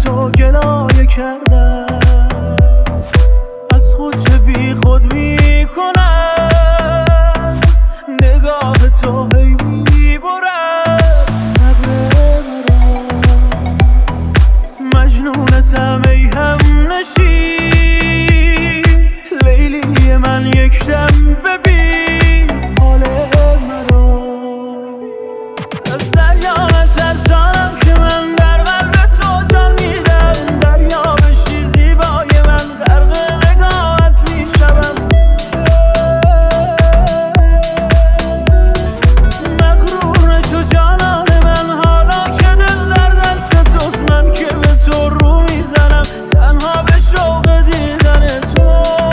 تو گلایه کردم، از خود چه بی خود میکنم، نگاه تو هی میبرد صبر مرا، مجنونتم ای هم نشین، لیلی من یک دم ببین حال مرا. از دریا نترسانم که من در قلب تو جان میدم، دریا بشی زیبای من غرق نگاهت میشوم، مغرور نشو جانان من حالا که دل در دست توست، من که به تو رو میزنم تنها به شوق دیدن تو.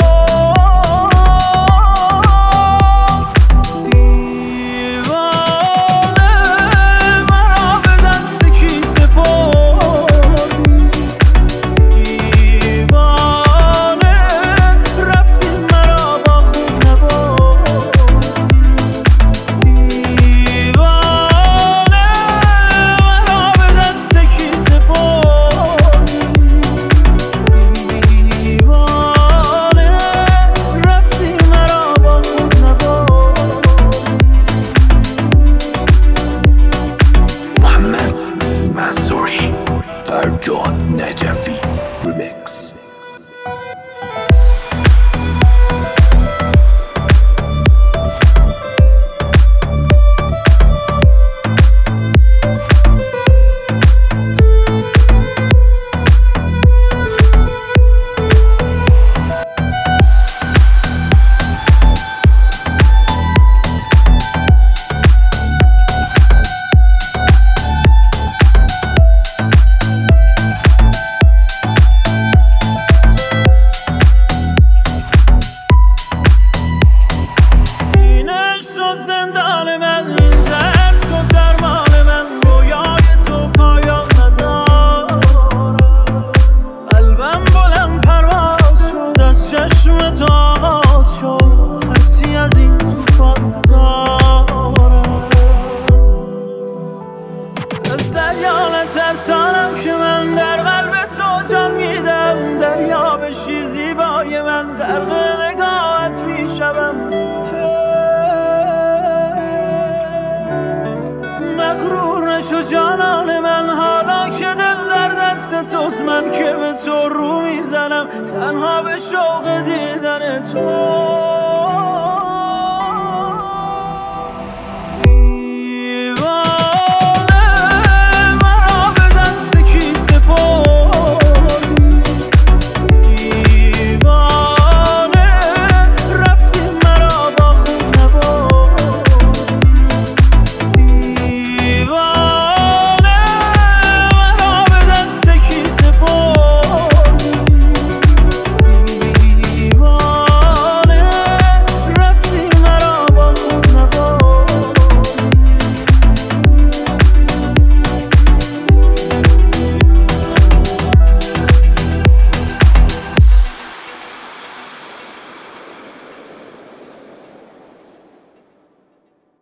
فرجاد نجفی ریمیکس. زندان من این درد شد درمان من، رویای تو پایان ندارم، قلبم بلند پرواز شد از چشم تو آغاز شد، ترسی از این طوفان ندارم. از دریا نترسانم که من در قلب تو جان میدم، دریا بشی زیبای من غرق نگاهت میشوم، مغرور نشو جانان من حالا که دل در دست توست، من که به تو رو میزنم تنها به شوق دیدن تو.